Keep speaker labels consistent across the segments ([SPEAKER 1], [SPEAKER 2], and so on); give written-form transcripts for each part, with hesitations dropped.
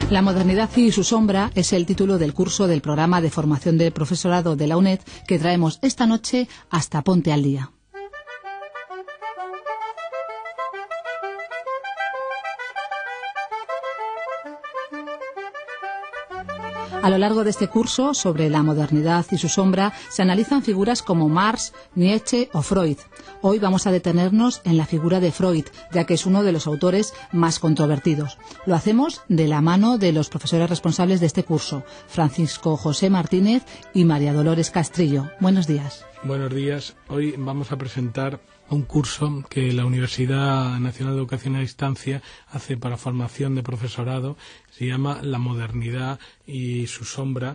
[SPEAKER 1] La modernidad y su sombra es el título del curso del programa de formación del profesorado de la UNED que traemos esta noche hasta Ponte al Día. A lo largo de este curso sobre la modernidad y su sombra se analizan figuras como Marx, Nietzsche o Freud. Hoy vamos a detenernos en la figura de Freud, ya que es uno de los autores más controvertidos. Lo hacemos de la mano de los profesores responsables de este curso, Francisco José Martínez y María Dolores Castrillo. Buenos días.
[SPEAKER 2] Buenos días. Hoy vamos a presentar un curso que la Universidad Nacional de Educación a Distancia hace para formación de profesorado. Se llama La modernidad y su sombra,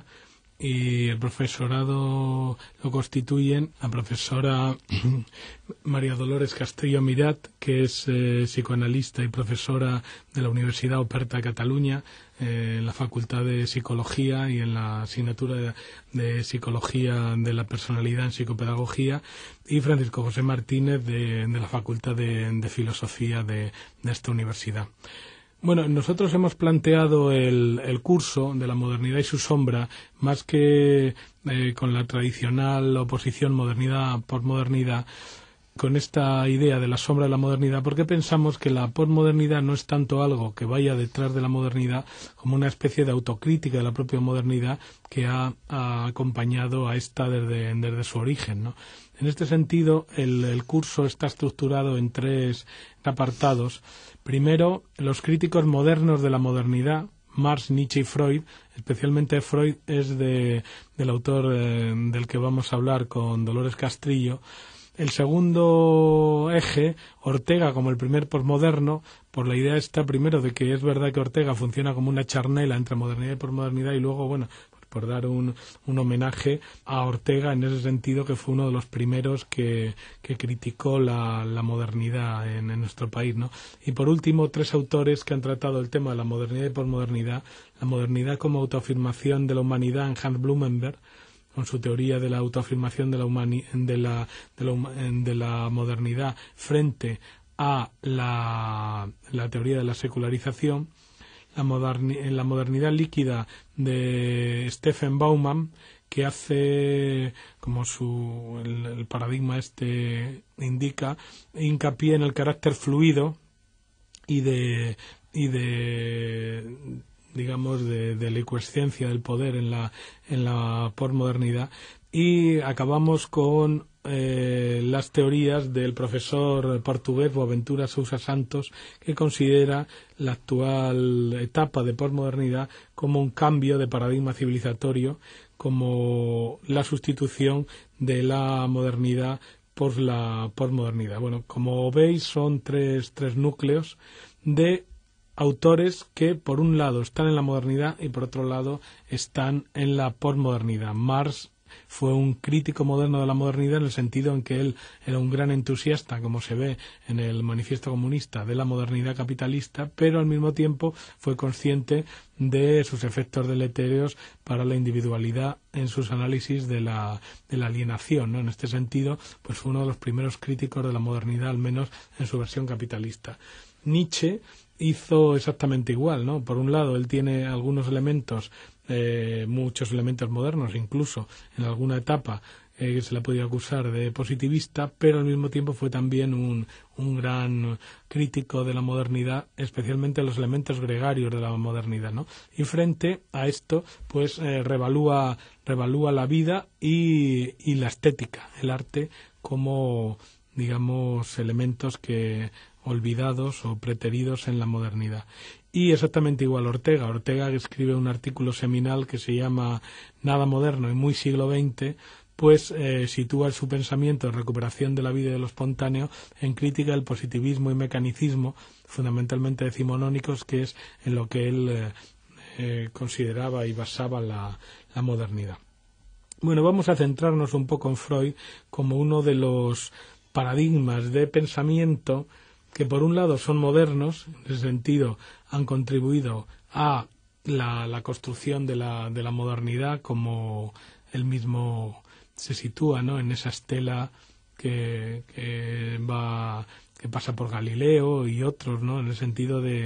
[SPEAKER 2] y el profesorado lo constituyen la profesora María Dolores Castrillo Mirat, que es psicoanalista y profesora de la Universidad Oberta de Cataluña, en la Facultad de Psicología y en la asignatura de Psicología de la Personalidad en Psicopedagogía, y Francisco José Martínez de la Facultad de Filosofía de esta universidad. Bueno, nosotros hemos planteado el curso de la modernidad y su sombra más que con la tradicional oposición modernidad por modernidad, con esta idea de la sombra de la modernidad, porque pensamos que la posmodernidad no es tanto algo que vaya detrás de la modernidad como una especie de autocrítica de la propia modernidad que ha acompañado a esta desde su origen, ¿no? En este sentido, el curso está estructurado en tres apartados. Primero, los críticos modernos de la modernidad, Marx, Nietzsche y Freud. Especialmente Freud es del autor del que vamos a hablar con Dolores Castrillo. El segundo eje, Ortega como el primer posmoderno, por la idea esta primero de que es verdad que Ortega funciona como una charnela entre modernidad y posmodernidad, y luego, bueno, por dar un homenaje a Ortega en ese sentido, que fue uno de los primeros que criticó la modernidad en nuestro país, ¿no? Y por último, tres autores que han tratado el tema de la modernidad y posmodernidad: la modernidad como autoafirmación de la humanidad en Hans Blumenberg, con su teoría de la autoafirmación de la modernidad frente a la teoría de la secularización; la modernidad líquida de Stefan Bauman, que hace, como el paradigma este indica, hincapié en el carácter fluido y de la equiescencia del poder en la posmodernidad. Y acabamos con las teorías del profesor portugués Boaventura Sousa Santos, que considera la actual etapa de posmodernidad como un cambio de paradigma civilizatorio, como la sustitución de la modernidad por la posmodernidad. Bueno, como veis, son tres núcleos de autores que por un lado están en la modernidad y por otro lado están en la posmodernidad. Marx fue un crítico moderno de la modernidad, en el sentido en que él era un gran entusiasta, como se ve en el Manifiesto Comunista, de la modernidad capitalista, pero al mismo tiempo fue consciente de sus efectos deletéreos para la individualidad en sus análisis de la alienación, ¿no? En este sentido, pues fue uno de los primeros críticos de la modernidad, al menos en su versión capitalista. Nietzsche hizo exactamente igual, ¿no? Por un lado, él tiene algunos elementos, muchos elementos modernos, incluso en alguna etapa que se le ha podido acusar de positivista, pero al mismo tiempo fue también un gran crítico de la modernidad, especialmente los elementos gregarios de la modernidad, ¿no? Y frente a esto, pues revalúa la vida y la estética, el arte, como, digamos, elementos que olvidados o preteridos en la modernidad. Y exactamente igual Ortega escribe un artículo seminal que se llama Nada moderno y muy siglo XX, pues sitúa su pensamiento de recuperación de la vida y de lo espontáneo en crítica del positivismo y mecanicismo, fundamentalmente decimonónicos, que es en lo que él consideraba y basaba la modernidad. Bueno, vamos a centrarnos un poco en Freud como uno de los paradigmas de pensamiento que por un lado son modernos, en ese sentido han contribuido a la construcción de la modernidad, como él mismo se sitúa, ¿no?, en esa estela que pasa por Galileo y otros, ¿no?, en el sentido de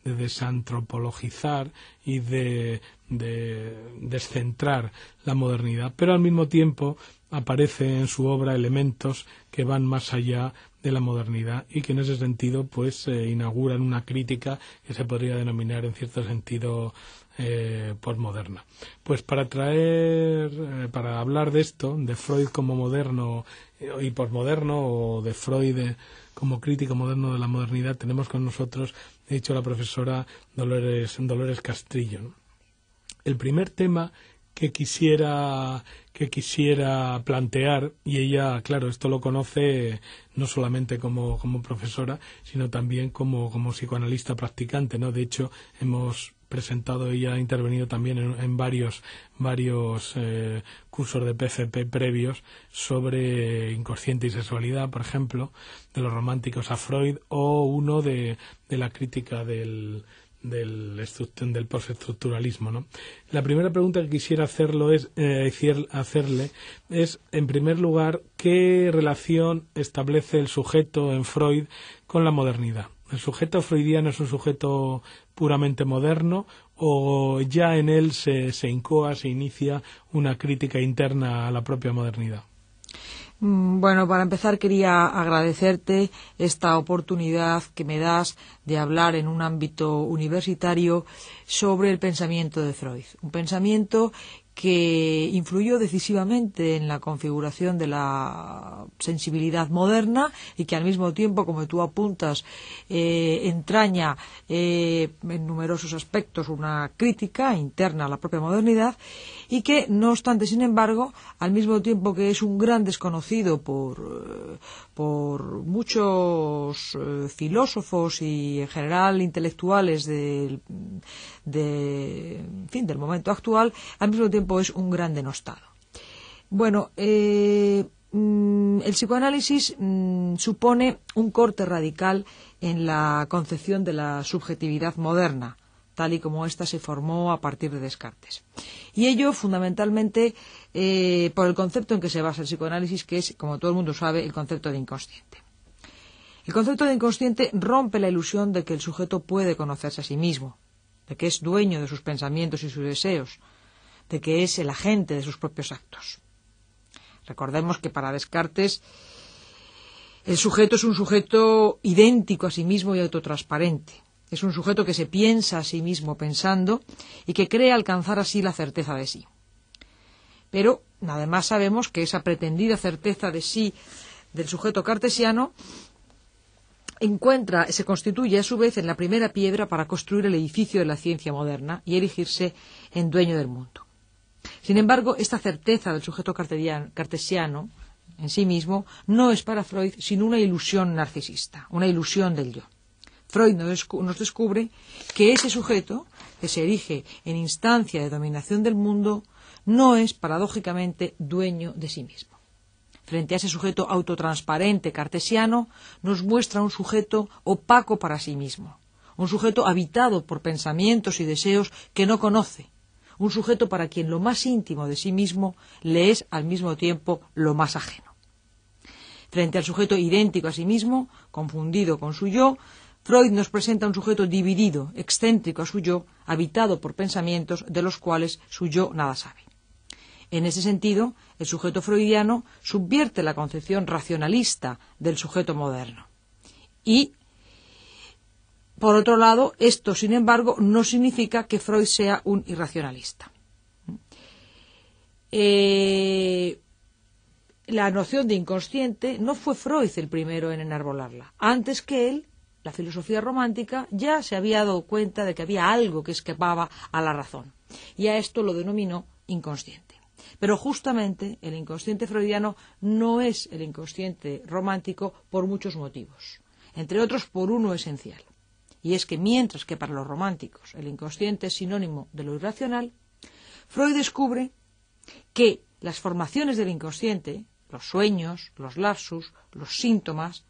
[SPEAKER 2] desantropologizar y de descentrar la modernidad, pero al mismo tiempo aparece en su obra elementos que van más allá de la modernidad y que en ese sentido pues inauguran una crítica que se podría denominar en cierto sentido posmoderna. Pues para hablar de esto, de Freud como moderno y posmoderno, o de Freud como crítico moderno de la modernidad, tenemos con nosotros, he dicho, la profesora Dolores Castrillo, ¿no? El primer tema que quisiera plantear, y ella, claro, esto lo conoce no solamente como profesora, sino también como psicoanalista practicante, ¿no? De hecho, hemos presentado, ella ha intervenido también en varios cursos de PCP previos sobre inconsciente y sexualidad, por ejemplo, de los románticos a Freud, o uno de la crítica del postestructuralismo, ¿no? La primera pregunta que quisiera hacerle es, en primer lugar, ¿qué relación establece el sujeto en Freud con la modernidad? ¿El sujeto freudiano es un sujeto puramente moderno o ya en él se inicia una crítica interna a la propia modernidad?
[SPEAKER 3] Bueno, para empezar quería agradecerte esta oportunidad que me das de hablar en un ámbito universitario sobre el pensamiento de Freud. Un pensamiento que influyó decisivamente en la configuración de la sensibilidad moderna y que al mismo tiempo, como tú apuntas, entraña en numerosos aspectos una crítica interna a la propia modernidad, y que, no obstante, sin embargo, al mismo tiempo que es un gran desconocido por muchos filósofos y en general intelectuales del momento actual, al mismo tiempo es un gran denostado. Bueno, el psicoanálisis supone un corte radical en la concepción de la subjetividad moderna, tal y como ésta se formó a partir de Descartes. Y ello fundamentalmente por el concepto en que se basa el psicoanálisis, que es, como todo el mundo sabe, el concepto de inconsciente. El concepto de inconsciente rompe la ilusión de que el sujeto puede conocerse a sí mismo, de que es dueño de sus pensamientos y sus deseos, de que es el agente de sus propios actos. Recordemos que para Descartes el sujeto es un sujeto idéntico a sí mismo y autotransparente. Es un sujeto que se piensa a sí mismo pensando y que cree alcanzar así la certeza de sí. Pero además sabemos que esa pretendida certeza de sí del sujeto cartesiano se constituye a su vez en la primera piedra para construir el edificio de la ciencia moderna y erigirse en dueño del mundo. Sin embargo, esta certeza del sujeto cartesiano en sí mismo no es para Freud sino una ilusión narcisista, una ilusión del yo. Freud nos descubre que ese sujeto, que se erige en instancia de dominación del mundo, no es paradójicamente dueño de sí mismo. Frente a ese sujeto autotransparente cartesiano, nos muestra un sujeto opaco para sí mismo, un sujeto habitado por pensamientos y deseos que no conoce, un sujeto para quien lo más íntimo de sí mismo le es al mismo tiempo lo más ajeno. Frente al sujeto idéntico a sí mismo, confundido con su yo, Freud nos presenta un sujeto dividido, excéntrico a su yo, habitado por pensamientos de los cuales su yo nada sabe. En ese sentido, el sujeto freudiano subvierte la concepción racionalista del sujeto moderno. Y, por otro lado, esto, sin embargo, no significa que Freud sea un irracionalista. La noción de inconsciente no fue Freud el primero en enarbolarla. Antes que él, la filosofía romántica ya se había dado cuenta de que había algo que escapaba a la razón, y a esto lo denominó inconsciente. Pero justamente el inconsciente freudiano no es el inconsciente romántico por muchos motivos, entre otros por uno esencial, y es que mientras que para los románticos el inconsciente es sinónimo de lo irracional, Freud descubre que las formaciones del inconsciente, los sueños, los lapsus, los síntomas,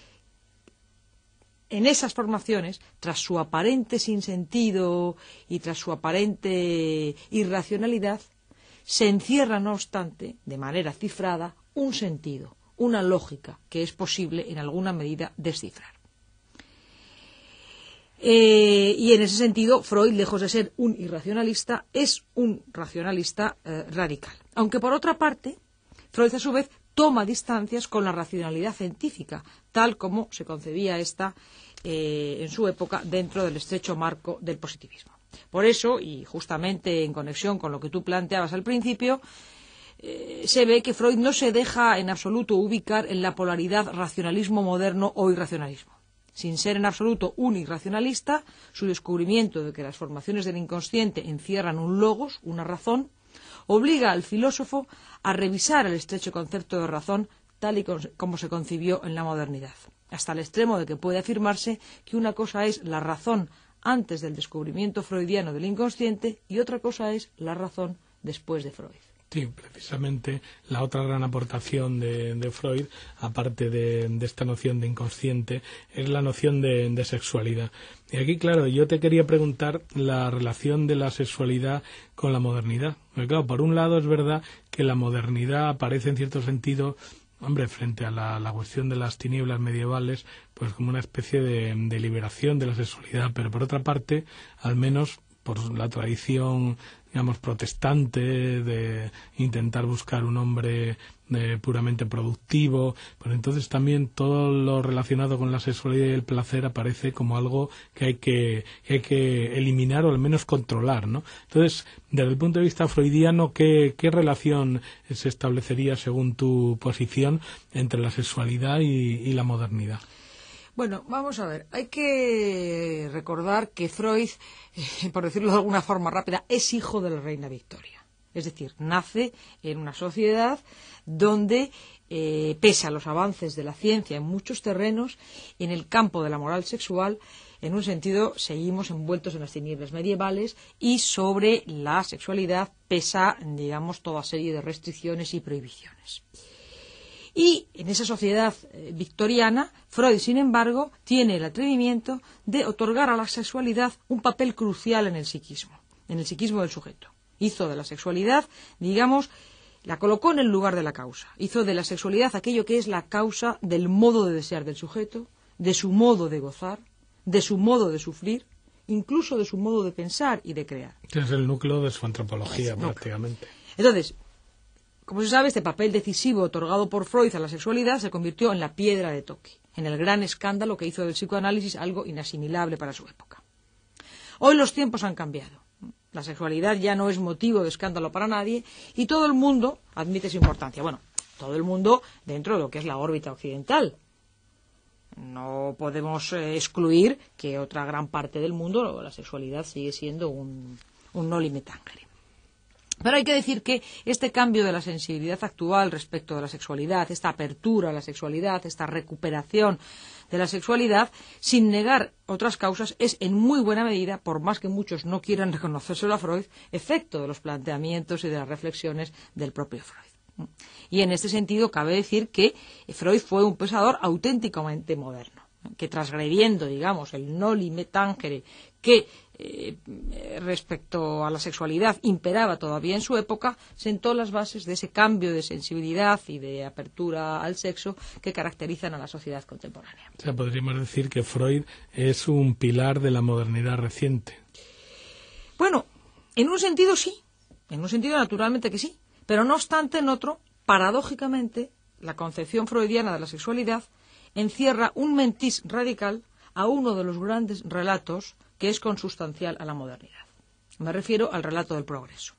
[SPEAKER 3] en esas formaciones, tras su aparente sinsentido y tras su aparente irracionalidad, se encierra, no obstante, de manera cifrada, un sentido, una lógica que es posible en alguna medida descifrar. Y en ese sentido, Freud, lejos de ser un irracionalista, es un racionalista radical. Aunque por otra parte, Freud a su vez toma distancias con la racionalidad científica, tal como se concebía esta en su época dentro del estrecho marco del positivismo. Por eso, y justamente en conexión con lo que tú planteabas al principio, se ve que Freud no se deja en absoluto ubicar en la polaridad racionalismo moderno o irracionalismo. Sin ser en absoluto un irracionalista, su descubrimiento de que las formaciones del inconsciente encierran un logos, una razón, obliga al filósofo a revisar el estrecho concepto de razón tal y como se concibió en la modernidad, hasta el extremo de que puede afirmarse que una cosa es la razón antes del descubrimiento freudiano del inconsciente y otra cosa es la razón después de Freud.
[SPEAKER 2] Sí, precisamente la otra gran aportación de Freud, aparte de esta noción de inconsciente, es la noción de sexualidad. Y aquí, claro, yo te quería preguntar la relación de la sexualidad con la modernidad. Porque, claro, por un lado es verdad que la modernidad aparece en cierto sentido, hombre, frente a la cuestión de las tinieblas medievales, pues como una especie de liberación de la sexualidad, pero por otra parte, al menos por la tradición, digamos, protestante, de intentar buscar un hombre puramente productivo, pues entonces también todo lo relacionado con la sexualidad y el placer aparece como algo que hay que eliminar o al menos controlar, ¿no? Entonces, desde el punto de vista freudiano, ¿qué relación se establecería, según tu posición, entre la sexualidad y la modernidad?
[SPEAKER 3] Bueno, vamos a ver, hay que recordar que Freud, por decirlo de alguna forma rápida, es hijo de la reina Victoria. Es decir, nace en una sociedad donde, pese a los avances de la ciencia en muchos terrenos, en el campo de la moral sexual, en un sentido, seguimos envueltos en las tinieblas medievales y sobre la sexualidad pesa, digamos, toda serie de restricciones y prohibiciones. Y en esa sociedad victoriana, Freud, sin embargo, tiene el atrevimiento de otorgar a la sexualidad un papel crucial en el psiquismo del sujeto. Hizo de la sexualidad, digamos, la colocó en el lugar de la causa. Hizo de la sexualidad aquello que es la causa del modo de desear del sujeto, de su modo de gozar, de su modo de sufrir, incluso de su modo de pensar y de crear.
[SPEAKER 2] Es el núcleo de su antropología, prácticamente.
[SPEAKER 3] Entonces, como se sabe, este papel decisivo otorgado por Freud a la sexualidad se convirtió en la piedra de toque, en el gran escándalo que hizo del psicoanálisis algo inasimilable para su época. Hoy los tiempos han cambiado. La sexualidad ya no es motivo de escándalo para nadie y todo el mundo admite su importancia. Bueno, todo el mundo dentro de lo que es la órbita occidental. No podemos excluir que otra gran parte del mundo la sexualidad sigue siendo un noli me tangere. Pero hay que decir que este cambio de la sensibilidad actual respecto de la sexualidad, esta apertura a la sexualidad, esta recuperación de la sexualidad, sin negar otras causas, es en muy buena medida, por más que muchos no quieran reconocérselo a Freud, efecto de los planteamientos y de las reflexiones del propio Freud. Y en este sentido cabe decir que Freud fue un pensador auténticamente moderno, que transgrediendo, digamos, el noli me tangere que respecto a la sexualidad imperaba todavía en su época, sentó las bases de ese cambio de sensibilidad y de apertura al sexo que caracterizan a la sociedad contemporánea.
[SPEAKER 2] O sea, podríamos decir que Freud es un pilar de la modernidad reciente.
[SPEAKER 3] Bueno, en un sentido sí, en un sentido naturalmente que sí, pero no obstante en otro, paradójicamente, la concepción freudiana de la sexualidad encierra un mentis radical a uno de los grandes relatos que es consustancial a la modernidad. Me refiero al relato del progreso.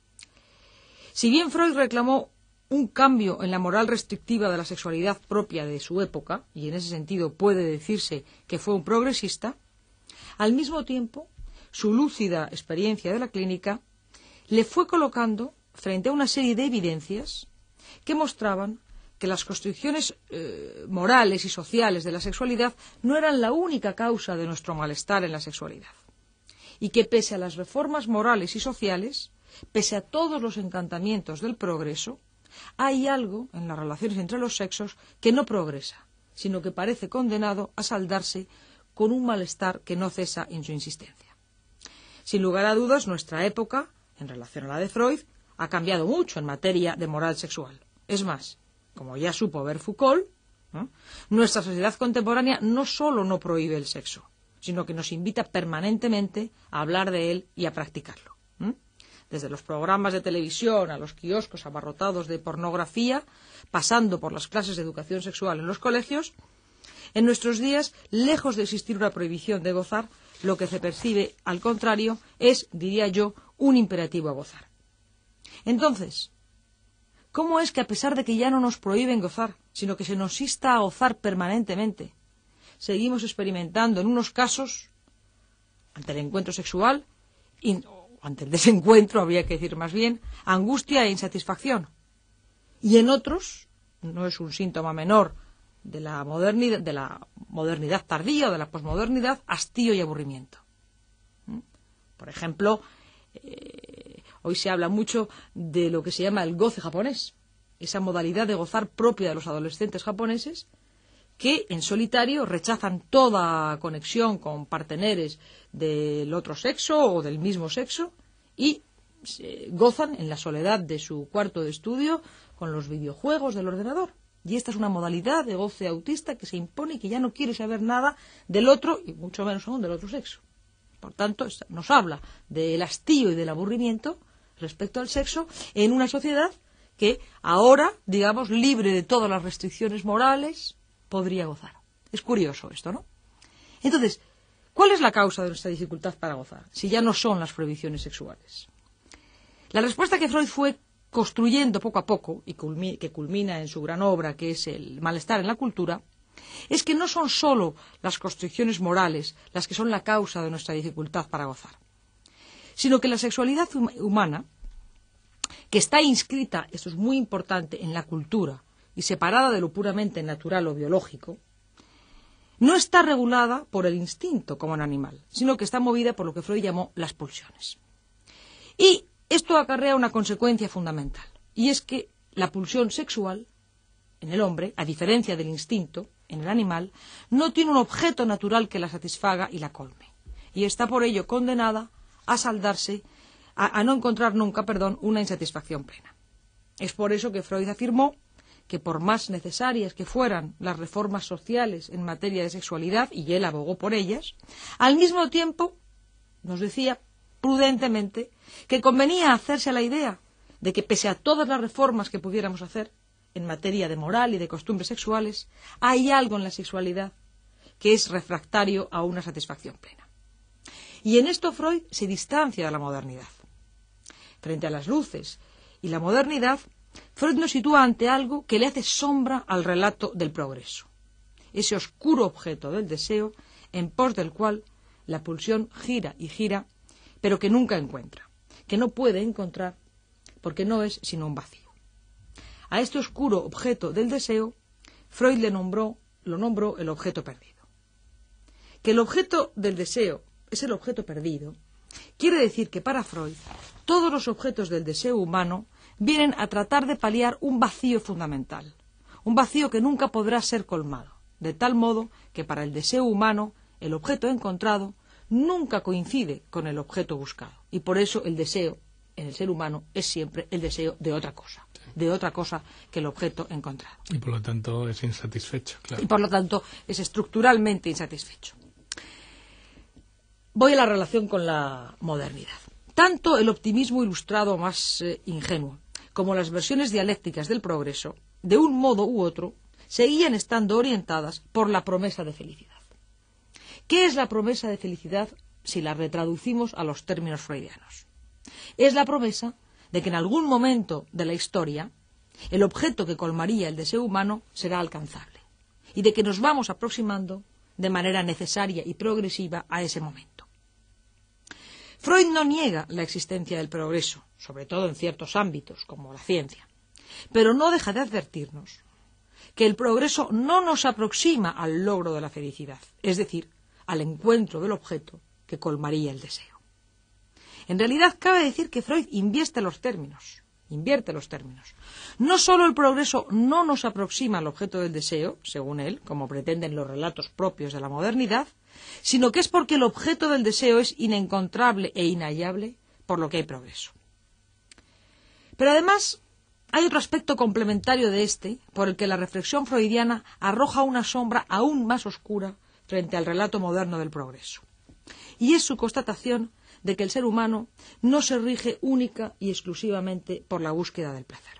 [SPEAKER 3] Si bien Freud reclamó un cambio en la moral restrictiva de la sexualidad propia de su época, y en ese sentido puede decirse que fue un progresista, al mismo tiempo su lúcida experiencia de la clínica le fue colocando frente a una serie de evidencias que mostraban que las constricciones morales y sociales de la sexualidad no eran la única causa de nuestro malestar en la sexualidad, y que pese a las reformas morales y sociales, pese a todos los encantamientos del progreso, hay algo en las relaciones entre los sexos que no progresa, sino que parece condenado a saldarse con un malestar que no cesa en su insistencia. Sin lugar a dudas, nuestra época, en relación a la de Freud, ha cambiado mucho en materia de moral sexual. Es más, como ya supo ver Foucault, nuestra sociedad contemporánea no solo no prohíbe el sexo, sino que nos invita permanentemente a hablar de él y a practicarlo. Desde los programas de televisión a los kioscos abarrotados de pornografía, pasando por las clases de educación sexual en los colegios, en nuestros días, lejos de existir una prohibición de gozar, lo que se percibe, al contrario, es, diría yo, un imperativo a gozar. Entonces, ¿cómo es que a pesar de que ya no nos prohíben gozar, sino que se nos insta a gozar permanentemente, seguimos experimentando en unos casos, ante el encuentro sexual, ante el desencuentro, habría que decir más bien, angustia e insatisfacción? Y en otros, no es un síntoma menor de la modernidad tardía o de la posmodernidad, hastío y aburrimiento. Por ejemplo, hoy se habla mucho de lo que se llama el goce japonés, esa modalidad de gozar propia de los adolescentes japoneses que en solitario rechazan toda conexión con parteneres del otro sexo o del mismo sexo y gozan en la soledad de su cuarto de estudio con los videojuegos del ordenador. Y esta es una modalidad de goce autista que se impone y que ya no quiere saber nada del otro y mucho menos aún del otro sexo. Por tanto, nos habla del hastío y del aburrimiento respecto al sexo en una sociedad que ahora, digamos, libre de todas las restricciones morales, podría gozar. Es curioso esto, ¿no? Entonces, ¿cuál es la causa de nuestra dificultad para gozar, si ya no son las prohibiciones sexuales? La respuesta que Freud fue construyendo poco a poco, y que culmina en su gran obra, que es El malestar en la cultura, es que no son sólo las constricciones morales las que son la causa de nuestra dificultad para gozar, sino que la sexualidad humana, que está inscrita, esto es muy importante, en la cultura, y separada de lo puramente natural o biológico, no está regulada por el instinto como en animal, sino que está movida por lo que Freud llamó las pulsiones. Y esto acarrea una consecuencia fundamental, y es que la pulsión sexual en el hombre, a diferencia del instinto en el animal, no tiene un objeto natural que la satisfaga y la colme, y está por ello condenada a saldarse, a no encontrar nunca, una insatisfacción plena. Es por eso que Freud afirmó que por más necesarias que fueran las reformas sociales en materia de sexualidad, y él abogó por ellas, al mismo tiempo nos decía prudentemente que convenía hacerse a la idea de que pese a todas las reformas que pudiéramos hacer en materia de moral y de costumbres sexuales, hay algo en la sexualidad que es refractario a una satisfacción plena. Y en esto Freud se distancia de la modernidad. Frente a las luces y la modernidad, Freud nos sitúa ante algo que le hace sombra al relato del progreso, ese oscuro objeto del deseo en pos del cual la pulsión gira y gira, pero que nunca encuentra, que no puede encontrar porque no es sino un vacío. A este oscuro objeto del deseo, Freud lo nombró el objeto perdido. Que el objeto del deseo es el objeto perdido, quiere decir que para Freud todos los objetos del deseo humano vienen a tratar de paliar un vacío fundamental, un vacío que nunca podrá ser colmado, de tal modo que para el deseo humano el objeto encontrado nunca coincide con el objeto buscado, y por eso el deseo en el ser humano es siempre el deseo de otra cosa que el objeto encontrado.
[SPEAKER 2] Y por lo tanto es insatisfecho, claro.
[SPEAKER 3] Y por lo tanto es estructuralmente insatisfecho. Voy a la relación con la modernidad. Tanto el optimismo ilustrado más ingenuo como las versiones dialécticas del progreso, de un modo u otro, seguían estando orientadas por la promesa de felicidad. ¿Qué es la promesa de felicidad si la retraducimos a los términos freudianos? Es la promesa de que en algún momento de la historia el objeto que colmaría el deseo humano será alcanzable y de que nos vamos aproximando de manera necesaria y progresiva a ese momento. Freud no niega la existencia del progreso, sobre todo en ciertos ámbitos, como la ciencia, pero no deja de advertirnos que el progreso no nos aproxima al logro de la felicidad, es decir, al encuentro del objeto que colmaría el deseo. En realidad, cabe decir que Freud invierte los términos. No solo el progreso no nos aproxima al objeto del deseo, según él, como pretenden los relatos propios de la modernidad, sino que es porque el objeto del deseo es inencontrable e inhallable, por lo que hay progreso. Pero además hay otro aspecto complementario de este, por el que la reflexión freudiana arroja una sombra aún más oscura frente al relato moderno del progreso. Y es su constatación de que el ser humano no se rige única y exclusivamente por la búsqueda del placer.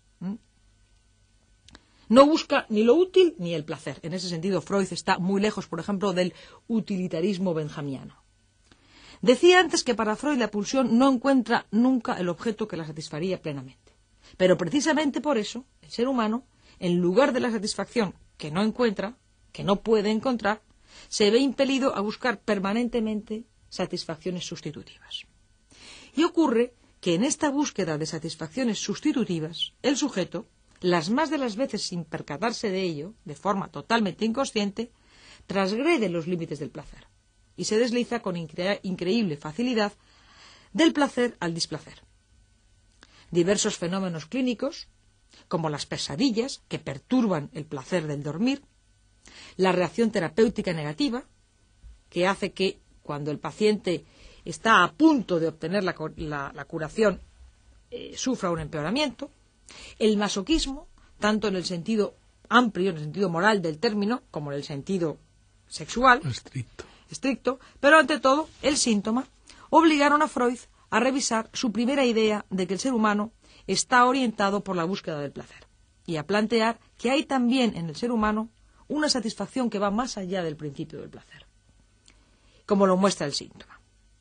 [SPEAKER 3] No busca ni lo útil ni el placer. En ese sentido, Freud está muy lejos, por ejemplo, del utilitarismo benjamiano. Decía antes que para Freud la pulsión no encuentra nunca el objeto que la satisfaría plenamente. Pero precisamente por eso, el ser humano, en lugar de la satisfacción que no encuentra, que no puede encontrar, se ve impelido a buscar permanentemente satisfacciones sustitutivas. Y ocurre que en esta búsqueda de satisfacciones sustitutivas, el sujeto, las más de las veces sin percatarse de ello, de forma totalmente inconsciente, transgrede los límites del placer y se desliza con increíble facilidad del placer al displacer. Diversos fenómenos clínicos, como las pesadillas que perturban el placer del dormir, la reacción terapéutica negativa, que hace que cuando el paciente está a punto de obtener la curación sufra un empeoramiento, el masoquismo, tanto en el sentido amplio, en el sentido moral del término, como en el sentido sexual, estricto, pero ante todo el síntoma, obligaron a Freud a revisar su primera idea de que el ser humano está orientado por la búsqueda del placer y a plantear que hay también en el ser humano una satisfacción que va más allá del principio del placer, como lo muestra el síntoma.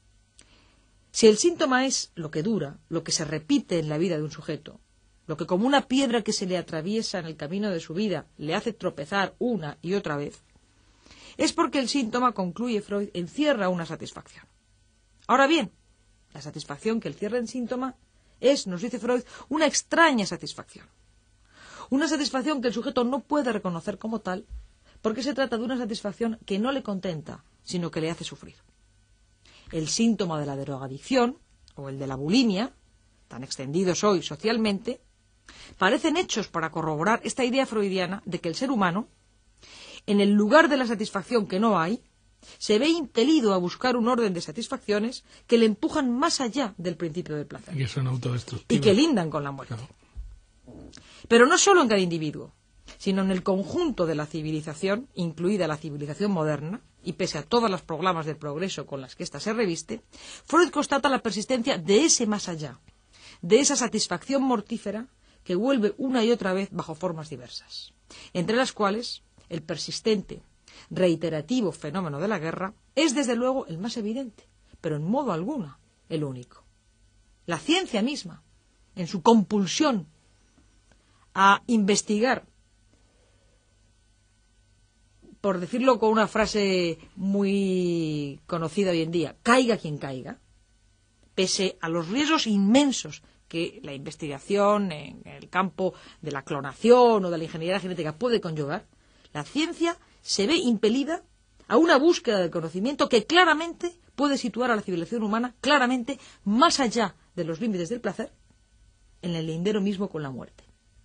[SPEAKER 3] Si el síntoma es lo que dura, lo que se repite en la vida de un sujeto, lo que como una piedra que se le atraviesa en el camino de su vida le hace tropezar una y otra vez, es porque el síntoma, concluye Freud, encierra una satisfacción. Ahora bien, la satisfacción que encierra el síntoma es, nos dice Freud, una extraña satisfacción. Una satisfacción que el sujeto no puede reconocer como tal, porque se trata de una satisfacción que no le contenta, sino que le hace sufrir. El síntoma de la drogadicción, o el de la bulimia, tan extendidos hoy socialmente, parecen hechos para corroborar esta idea freudiana de que el ser humano, en el lugar de la satisfacción que no hay, se ve impelido a buscar un orden de satisfacciones que le empujan más allá del principio del placer.
[SPEAKER 2] Y que son autodestructivas.
[SPEAKER 3] Y que lindan con la muerte.
[SPEAKER 2] Claro.
[SPEAKER 3] Pero no solo en cada individuo, sino en el conjunto de la civilización, incluida la civilización moderna, y pese a todas las proclamas del progreso con las que ésta se reviste, Freud constata la persistencia de ese más allá, de esa satisfacción mortífera que vuelve una y otra vez bajo formas diversas, entre las cuales el persistente, reiterativo fenómeno de la guerra es desde luego el más evidente, pero en modo alguno el único. La ciencia misma, en su compulsión a investigar, por decirlo con una frase muy conocida hoy en día, caiga quien caiga, pese a los riesgos inmensos que la investigación en el campo de la clonación o de la ingeniería genética puede conllevar, la ciencia se ve impelida a una búsqueda del conocimiento que claramente puede situar a la civilización humana claramente más allá de los límites del placer, en el lindero mismo con la muerte.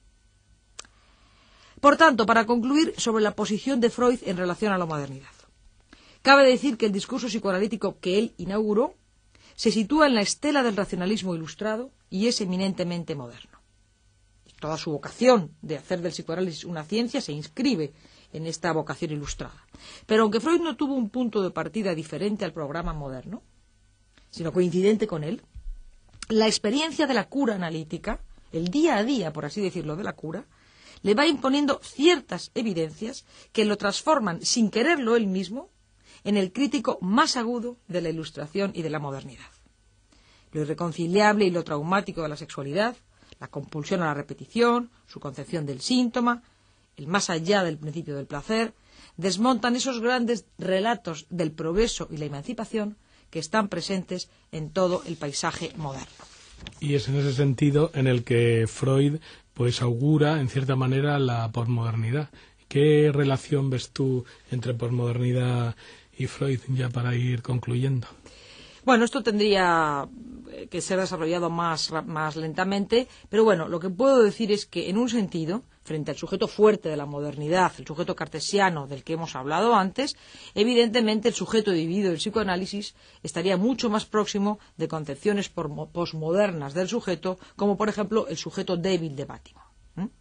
[SPEAKER 3] Por tanto, para concluir sobre la posición de Freud en relación a la modernidad, cabe decir que el discurso psicoanalítico que él inauguró se sitúa en la estela del racionalismo ilustrado y es eminentemente moderno. Toda su vocación de hacer del psicoanálisis una ciencia se inscribe en esta vocación ilustrada. Pero aunque Freud no tuvo un punto de partida diferente al programa moderno, sino coincidente con él, la experiencia de la cura analítica, el día a día, por así decirlo, de la cura, le va imponiendo ciertas evidencias que lo transforman, sin quererlo él mismo, en el crítico más agudo de la Ilustración y de la modernidad. Lo irreconciliable y lo traumático de la sexualidad, la compulsión a la repetición, su concepción del síntoma, el más allá del principio del placer, desmontan esos grandes relatos del progreso y la emancipación que están presentes en todo el paisaje moderno.
[SPEAKER 2] Y es en ese sentido en el que Freud pues augura en cierta manera la posmodernidad. ¿Qué relación ves tú entre posmodernidad y Freud, ya para ir concluyendo?
[SPEAKER 3] Bueno, esto tendría que ser desarrollado más lentamente, pero bueno, lo que puedo decir es que en un sentido, frente al sujeto fuerte de la modernidad, el sujeto cartesiano del que hemos hablado antes, evidentemente el sujeto dividido del psicoanálisis estaría mucho más próximo de concepciones posmodernas del sujeto, como por ejemplo el sujeto débil de Bátimo.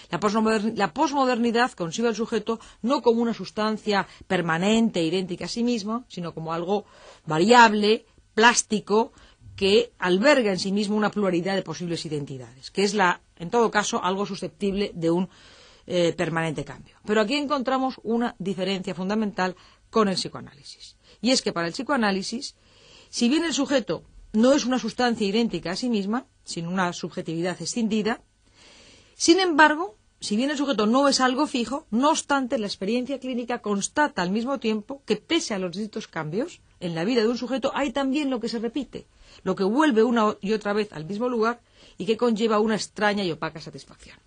[SPEAKER 3] La posmodernidad concibe al sujeto no como una sustancia permanente, idéntica a sí misma, sino como algo variable, plástico, que alberga en sí mismo una pluralidad de posibles identidades, que es, en todo caso, algo susceptible de un permanente cambio. Pero aquí encontramos una diferencia fundamental con el psicoanálisis. Y es que para el psicoanálisis, si bien el sujeto no es una sustancia idéntica a sí misma, sino una subjetividad escindida, sin embargo, si bien el sujeto no es algo fijo, no obstante, la experiencia clínica constata al mismo tiempo que, pese a los distintos cambios en la vida de un sujeto, hay también lo que se repite, lo que vuelve una y otra vez al mismo lugar y que conlleva una extraña y opaca satisfacción.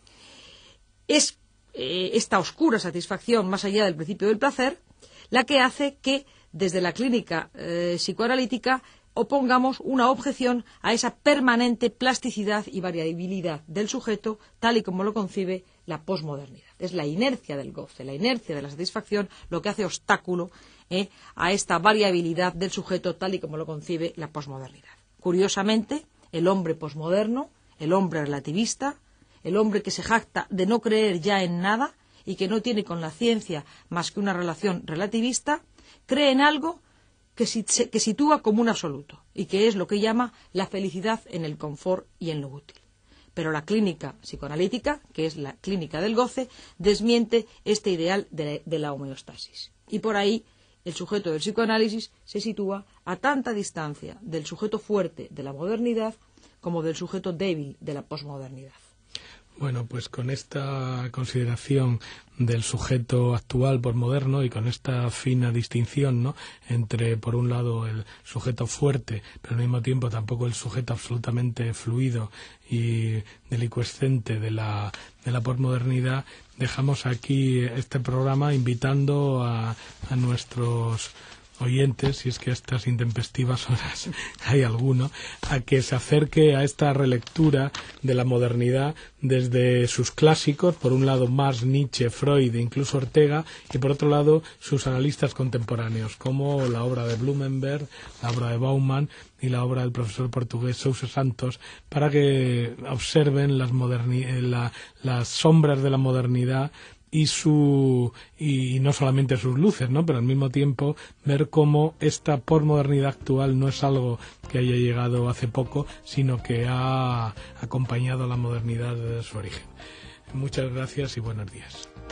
[SPEAKER 3] Es esta oscura satisfacción, más allá del principio del placer, la que hace que, desde la clínica psicoanalítica, opongamos una objeción a esa permanente plasticidad y variabilidad del sujeto, tal y como lo concibe la posmodernidad. Es la inercia del goce, la inercia de la satisfacción, lo que hace obstáculo a esta variabilidad del sujeto, tal y como lo concibe la posmodernidad. Curiosamente, el hombre posmoderno, el hombre relativista, el hombre que se jacta de no creer ya en nada y que no tiene con la ciencia más que una relación relativista, cree en algo que sitúa como un absoluto y que es lo que llama la felicidad en el confort y en lo útil. Pero la clínica psicoanalítica, que es la clínica del goce, desmiente este ideal de la homeostasis. Y por ahí el sujeto del psicoanálisis se sitúa a tanta distancia del sujeto fuerte de la modernidad como del sujeto débil de la posmodernidad.
[SPEAKER 2] Bueno, pues con esta consideración del sujeto actual posmoderno y con esta fina distinción, ¿no?, entre, por un lado, el sujeto fuerte, pero al mismo tiempo tampoco el sujeto absolutamente fluido y delicuescente de la posmodernidad, dejamos aquí este programa invitando a nuestros oyentes, si es que a estas intempestivas horas hay alguno, a que se acerque a esta relectura de la modernidad desde sus clásicos, por un lado Marx, Nietzsche, Freud e incluso Ortega, y por otro lado sus analistas contemporáneos, como la obra de Blumenberg, la obra de Bauman y la obra del profesor portugués Sousa Santos, para que observen las sombras de la modernidad y no solamente sus luces, ¿no?, pero al mismo tiempo ver cómo esta posmodernidad actual no es algo que haya llegado hace poco, sino que ha acompañado a la modernidad desde su origen. Muchas gracias y buenos días.